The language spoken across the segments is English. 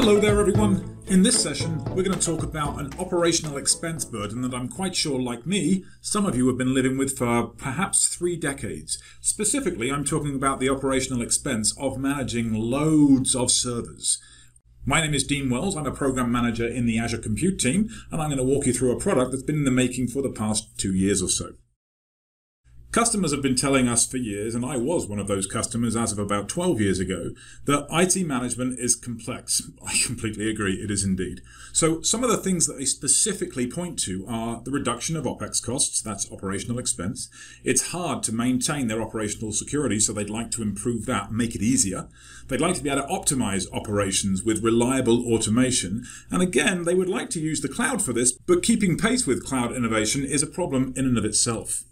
Hello there everyone. In this session we're going to talk about an operational expense burden that I'm quite sure, like me, some of you have been living with for perhaps 3 decades. Specifically, I'm talking about the operational expense of managing loads of servers. My name is Dean Wells, I'm a program manager in the Azure Compute team, and I'm going to walk you through a product that's been in the making for the past 2 years or so. Customers have been telling us for years, and I was one of those customers as of about 12 years ago, that IT management is complex. I completely agree, it is indeed. So some of the things that they specifically point to are the reduction of OPEX costs, that's operational expense. It's hard to maintain their operational security, so they'd like to improve that, make it easier. They'd like to be able to optimize operations with reliable automation. And again, they would like to use the cloud for this, but keeping pace with cloud innovation is a problem in and of itself.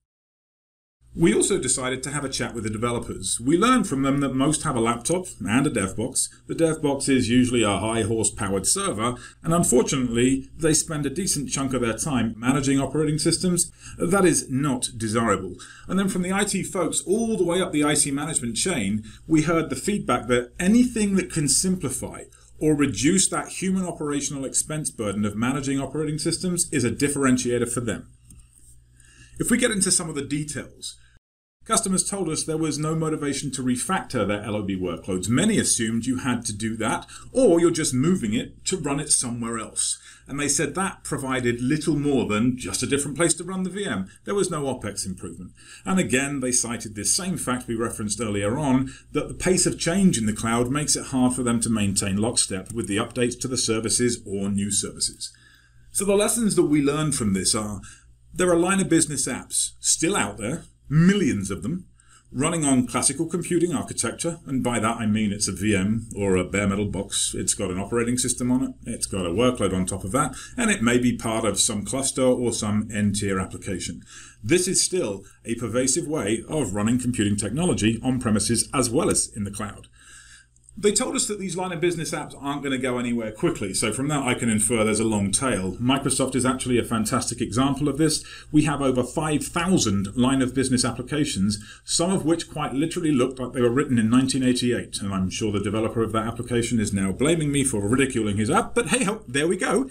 We also decided to have a chat with the developers. We learned from them that most have a laptop and a dev box. The dev box is usually a high horsepowered server, and unfortunately they spend a decent chunk of their time managing operating systems. That is not desirable. And then from the IT folks all the way up the IT management chain, we heard the feedback that anything that can simplify or reduce that human operational expense burden of managing operating systems is a differentiator for them. If we get into some of the details, customers told us there was no motivation to refactor their LOB workloads. Many assumed you had to do that, or you're just moving it to run it somewhere else. And they said that provided little more than just a different place to run the VM. There was no OPEX improvement. And again, they cited this same fact we referenced earlier on, that the pace of change in the cloud makes it hard for them to maintain lockstep with the updates to the services or new services. So the lessons that we learned from this are, there are line of business apps still out there, millions of them, running on classical computing architecture, and by that I mean it's a VM or a bare metal box. It's got an operating system on it, it's got a workload on top of that, and it may be part of some cluster or some end-tier application. This is still a pervasive way of running computing technology on premises as well as in the cloud. They told us that these line of business apps aren't going to go anywhere quickly, so from that I can infer there's a long tail. Microsoft is actually a fantastic example of this. We have over 5,000 line of business applications, some of which quite literally looked like they were written in 1988, and I'm sure the developer of that application is now blaming me for ridiculing his app, but hey ho, there we go.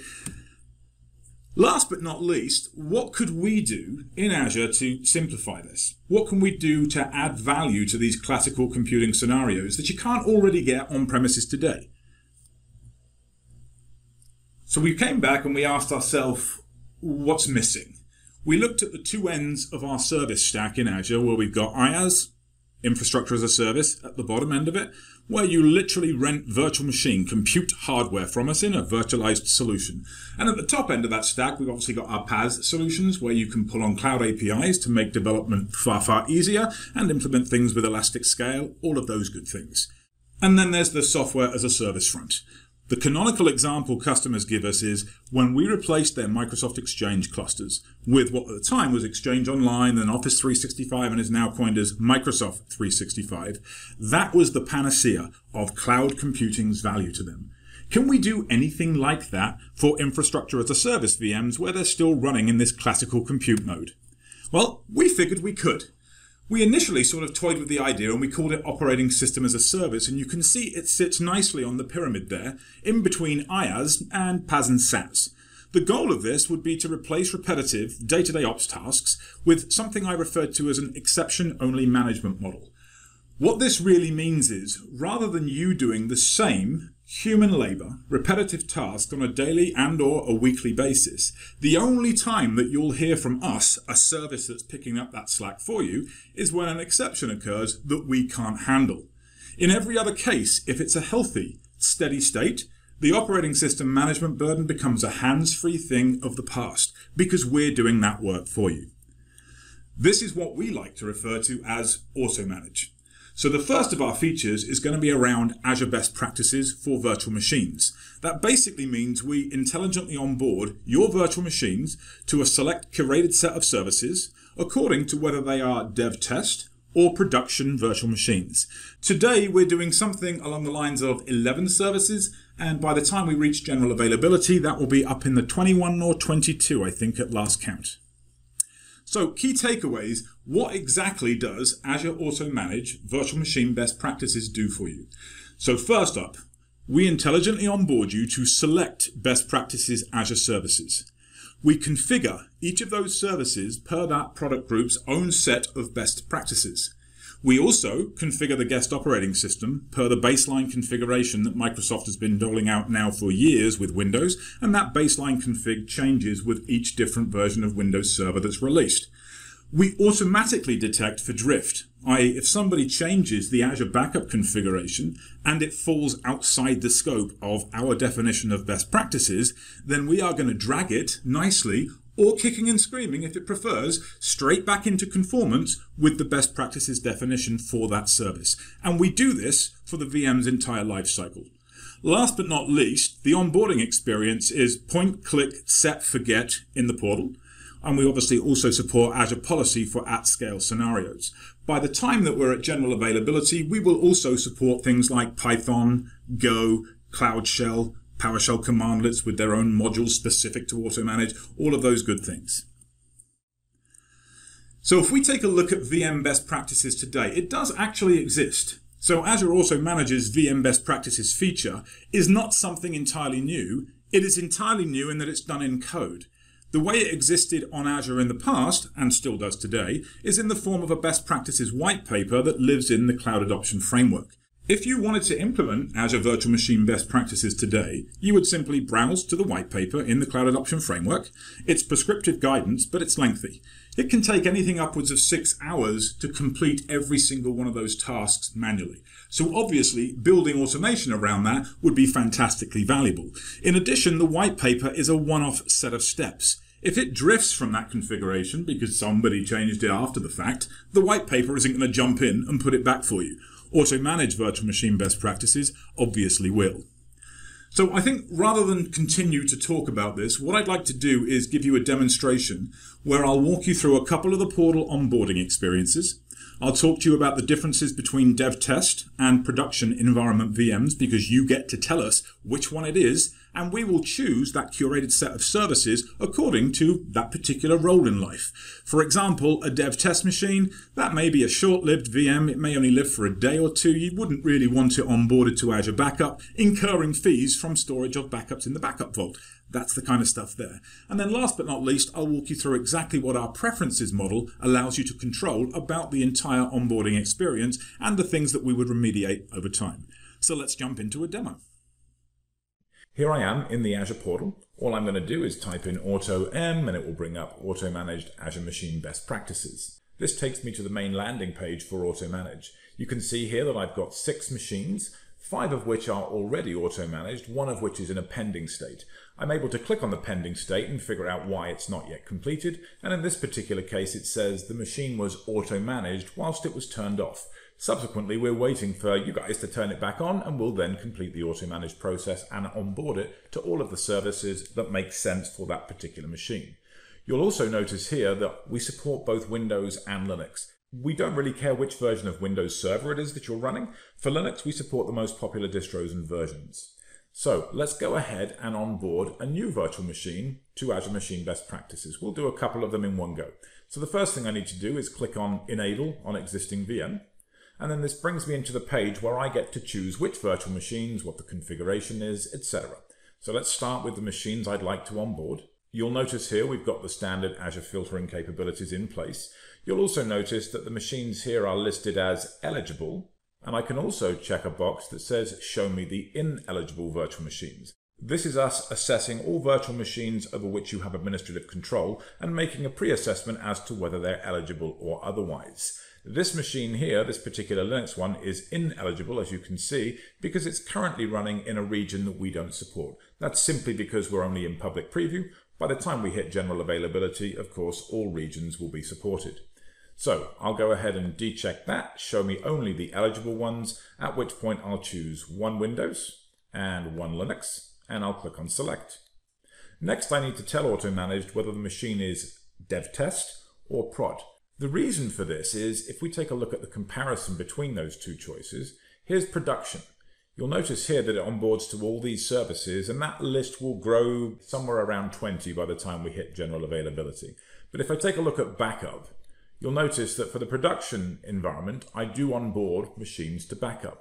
Last but not least, what could we do in Azure to simplify this? What can we do to add value to these classical computing scenarios that you can't already get on premises today? So we came back and we asked ourselves, what's missing? We looked at the two ends of our service stack in Azure, where we've got IaaS, infrastructure as a service, at the bottom end of it, where you literally rent virtual machine compute hardware from us in a virtualized solution. And at the top end of that stack, we've obviously got our PaaS solutions, where you can pull on cloud APIs to make development far, far easier and implement things with elastic scale, all of those good things. And then there's the software as a service front. The canonical example customers give us is when we replaced their Microsoft Exchange clusters with what at the time was Exchange Online and Office 365 and is now coined as Microsoft 365. That was the panacea of cloud computing's value to them. Can we do anything like that for infrastructure as a service VMs where they're still running in this classical compute mode? Well, we figured we could. We initially sort of toyed with the idea and we called it operating system as a service, and you can see it sits nicely on the pyramid there, in between IaaS and PaaS and SaaS. The goal of this would be to replace repetitive day-to-day ops tasks with something I referred to as an exception-only management model. What this really means is, rather than you doing the same human labor, repetitive task on a daily and or a weekly basis, the only time that you'll hear from us, a service that's picking up that slack for you, is when an exception occurs that we can't handle. In every other case, if it's a healthy, steady state, the operating system management burden becomes a hands-free thing of the past, because we're doing that work for you. This is what we like to refer to as auto-manage. So the first of our features is going to be around Azure best practices for virtual machines. That basically means we intelligently onboard your virtual machines to a select curated set of services according to whether they are dev test or production virtual machines. Today we're doing something along the lines of 11 services, and by the time we reach general availability that will be up in the 21 or 22 I think at last count. So key takeaways, what exactly does Azure Auto Manage Virtual Machine Best Practices do for you? So first up, We intelligently onboard you to select best practices Azure services. We configure each of those services per that product group's own set of best practices. We also configure the guest operating system per the baseline configuration that Microsoft has been doling out now for years with Windows, and that baseline config changes with each different version of Windows Server that's released. We automatically detect for drift, i.e. if somebody changes the Azure Backup configuration and it falls outside the scope of our definition of best practices, then we are going to drag it nicely, or kicking and screaming if it prefers, straight back into conformance with the best practices definition for that service. And we do this for the VM's entire life cycle. Last but not least, the onboarding experience is point, click, set, forget in the portal. And we obviously also support Azure Policy for at-scale scenarios. By the time that we're at general availability, we will also support things like Python, Go, Cloud Shell, PowerShell commandlets with their own modules specific to auto-manage, all of those good things. So if we take a look at VM best practices today, it does actually exist. So Azure Auto Manage's VM best practices feature is not something entirely new. It is entirely new in that it's done in code. The way it existed on Azure in the past, and still does today, is in the form of a best practices white paper that lives in the Cloud Adoption Framework. If you wanted to implement Azure Virtual Machine best practices today, you would simply browse to the white paper in the Cloud Adoption Framework. It's prescriptive guidance, but it's lengthy. It can take anything upwards of 6 hours to complete every single one of those tasks manually. So obviously, building automation around that would be fantastically valuable. In addition, the white paper is a one-off set of steps. If it drifts from that configuration because somebody changed it after the fact, the white paper isn't going to jump in and put it back for you. Auto-manage virtual machine best practices obviously will. So I think rather than continue to talk about this, what I'd like to do is give you a demonstration where I'll walk you through a couple of the portal onboarding experiences. I'll talk to you about the differences between dev test and production environment VMs because you get to tell us which one it is, and we will choose that curated set of services according to that particular role in life. For example, a dev test machine, that may be a short-lived VM. It may only live for a day or two. You wouldn't really want it onboarded to Azure Backup, incurring fees from storage of backups in the backup vault. That's the kind of stuff there. And then last but not least, I'll walk you through exactly what our preferences model allows you to control about the entire onboarding experience and the things that we would remediate over time. So let's jump into a demo. Here I am in the Azure portal. All I'm going to do is type in AutoM and it will bring up Auto Managed Azure Machine Best Practices. This takes me to the main landing page for Auto Manage. You can see here that I've got 6 machines, 5 of which are already auto-managed, 1 of which is in a pending state. I'm able to click on the pending state and figure out why it's not yet completed, and in this particular case it says the machine was auto-managed whilst it was turned off. Subsequently, we're waiting for you guys to turn it back on, and we'll then complete the auto-managed process and onboard it to all of the services that make sense for that particular machine. You'll also notice here that we support both Windows and Linux. We don't really care which version of Windows Server it is that you're running. For Linux, we support the most popular distros and versions. So let's go ahead and onboard a new virtual machine to Azure Machine Best Practices. We'll do a couple of them in one go. So the first thing I need to do is click on Enable on existing VM. And then this brings me into the page where I get to choose which virtual machines, what the configuration is, etc. So let's start with the machines I'd like to onboard. You'll notice here we've got the standard Azure filtering capabilities in place. You'll also notice that the machines here are listed as eligible, and I can also check a box that says show me the ineligible virtual machines. This is us assessing all virtual machines over which you have administrative control and making a pre-assessment as to whether they're eligible or otherwise. This machine here, this particular Linux one, is ineligible, as you can see, because it's currently running in a region that we don't support. That's simply because we're only in public preview. By the time we hit general availability, of course, all regions will be supported. So I'll go ahead and decheck that, show me only the eligible ones, at which point I'll choose one Windows and one Linux, and I'll click on Select. Next, I need to tell Auto Managed whether the machine is dev test or prod. The reason for this is if we take a look at the comparison between those two choices, here's production. You'll notice here that it onboards to all these services, and that list will grow somewhere around 20 by the time we hit general availability. But if I take a look at backup, you'll notice that for the production environment, I do onboard machines to backup.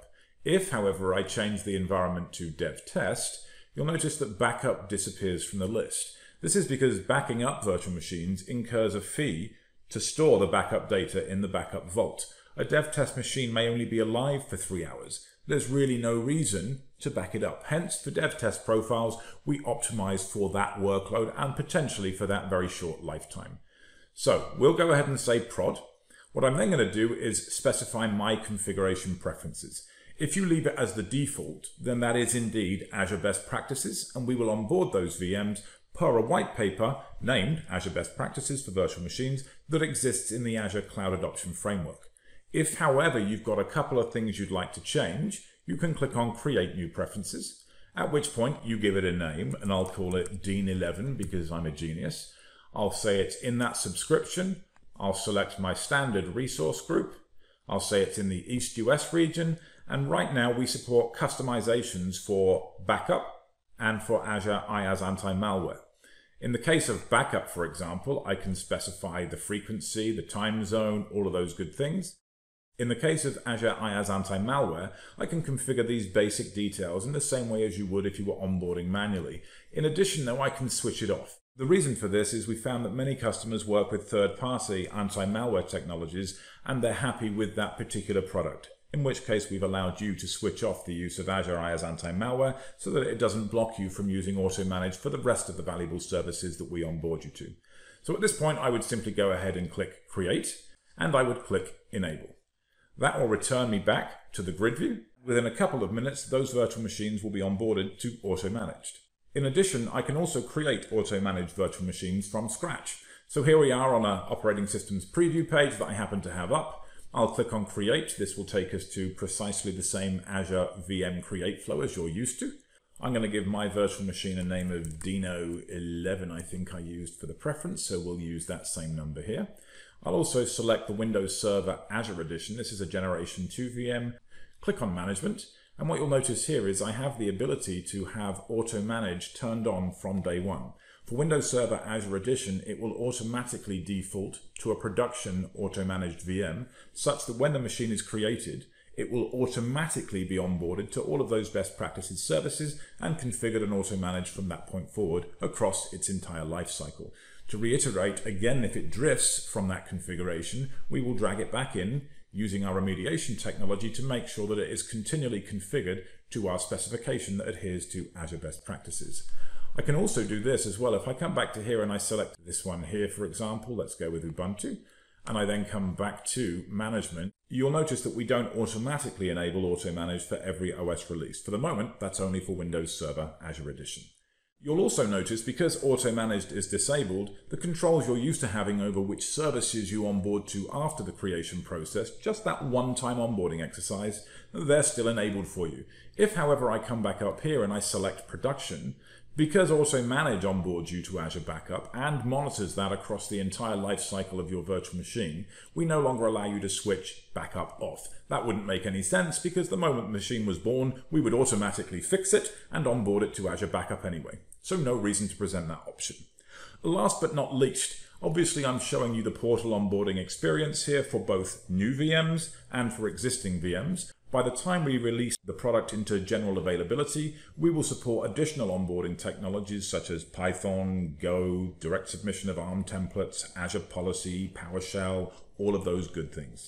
If, however, I change the environment to dev test, you'll notice that backup disappears from the list. This is because backing up virtual machines incurs a fee to store the backup data in the backup vault. A dev test machine may only be alive for 3 hours. There's really no reason to back it up. Hence, for dev test profiles, we optimize for that workload and potentially for that very short lifetime. So we'll go ahead and say prod. What I'm then going to do is specify my configuration preferences. If you leave it as the default, then that is indeed Azure Best Practices, and we will onboard those VMs per a white paper named Azure Best Practices for Virtual Machines that exists in the Azure Cloud Adoption Framework. If, however, you've got a couple of things you'd like to change, you can click on Create New Preferences, at which point you give it a name, and I'll call it Dean 11 because I'm a genius. I'll say it's in that subscription. I'll select my standard resource group. I'll say it's in the East US region. And right now we support customizations for backup and for Azure IaaS Anti-Malware. In the case of backup, for example, I can specify the frequency, the time zone, all of those good things. In the case of Azure IaaS Anti-Malware, I can configure these basic details in the same way as you would if you were onboarding manually. In addition, though, I can switch it off. The reason for this is we found that many customers work with third-party anti-malware technologies and they're happy with that particular product. In which case we've allowed you to switch off the use of Azure IaaS Anti-Malware so that it doesn't block you from using Auto-Manage for the rest of the valuable services that we onboard you to. So at this point I would simply go ahead and click Create, and I would click Enable. That will return me back to the grid view. Within a couple of minutes, those virtual machines will be onboarded to Auto-Managed. In addition, I can also create Auto-Managed virtual machines from scratch. So here we are on an operating systems preview page that I happen to have up. I'll click on Create. This will take us to precisely the same Azure VM create flow as you're used to. I'm going to give my virtual machine a name of Dino 11, I think I used for the preference, so we'll use that same number here. I'll also select the Windows Server Azure Edition. This is a Generation 2 VM. Click on Management, and what you'll notice here is I have the ability to have Auto Manage turned on from day one. For Windows Server Azure Edition, it will automatically default to a production auto-managed VM, such that when the machine is created, it will automatically be onboarded to all of those best practices services and configured and auto-managed from that point forward across its entire life cycle. To reiterate, again, if it drifts from that configuration, we will drag it back in using our remediation technology to make sure that it is continually configured to our specification that adheres to Azure Best Practices. I can also do this as well. If I come back to here and I select this one here, for example, let's go with Ubuntu, and I then come back to Management, you'll notice that we don't automatically enable Auto-Manage for every OS release. For the moment, that's only for Windows Server Azure Edition. You'll also notice, because Auto-Managed is disabled, the controls you're used to having over which services you onboard to after the creation process, just that one-time onboarding exercise, they're still enabled for you. If, however, I come back up here and I select Production, because Auto-Manage onboards you to Azure Backup and monitors that across the entire life cycle of your virtual machine, we no longer allow you to switch Backup off. That wouldn't make any sense because the moment the machine was born, we would automatically fix it and onboard it to Azure Backup anyway. So no reason to present that option. Last but not least, obviously I'm showing you the portal onboarding experience here for both new VMs and for existing VMs. By the time we release the product into general availability, we will support additional onboarding technologies such as Python, Go, direct submission of ARM templates, Azure Policy, PowerShell, all of those good things.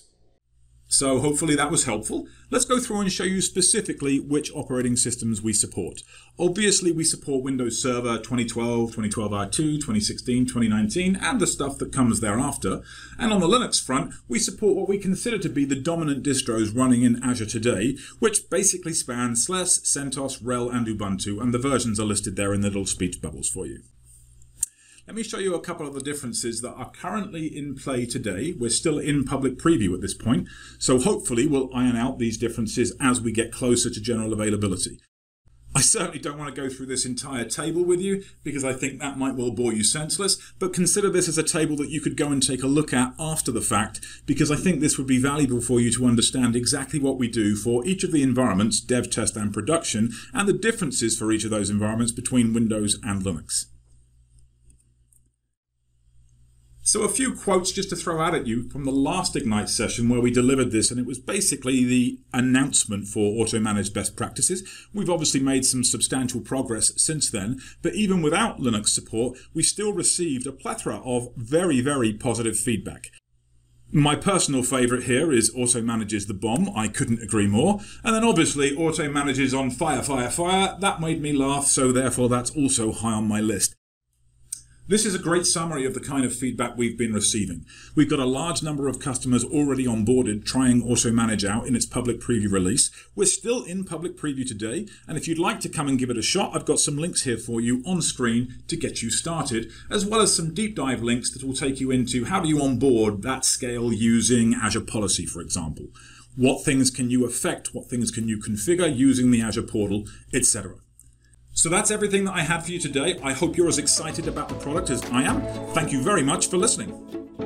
So hopefully that was helpful. Let's go through and show you specifically which operating systems we support. Obviously we support Windows Server 2012, 2012 R2, 2016, 2019 and the stuff that comes thereafter. And on the Linux front, we support what we consider to be the dominant distros running in Azure today, which basically span SLES, CentOS, RHEL and Ubuntu, and the versions are listed there in the little speech bubbles for you. Let me show you a couple of the differences that are currently in play today. We're still in public preview at this point, so hopefully we'll iron out these differences as we get closer to general availability. I certainly don't want to go through this entire table with you because I think that might well bore you senseless, but consider this as a table that you could go and take a look at after the fact because I think this would be valuable for you to understand exactly what we do for each of the environments, dev, test and production, and the differences for each of those environments between Windows and Linux. So a few quotes just to throw out at you from the last Ignite session where we delivered this, and it was basically the announcement for auto-managed best practices. We've obviously made some substantial progress since then, but even without Linux support, we still received a plethora of very, very positive feedback. My personal favourite here is Auto Manages the Bomb. I couldn't agree more. And then obviously Auto Manages on Fire, Fire, Fire. That made me laugh, so therefore that's also high on my list. This is a great summary of the kind of feedback we've been receiving. We've got a large number of customers already onboarded trying Auto Manage out in its public preview release. We're still in public preview today, and if you'd like to come and give it a shot, I've got some links here for you on screen to get you started, as well as some deep dive links that will take you into how do you onboard that scale using Azure Policy, for example. What things can you affect, what things can you configure using the Azure portal, etc. So that's everything that I had for you today. I hope you're as excited about the product as I am. Thank you very much for listening.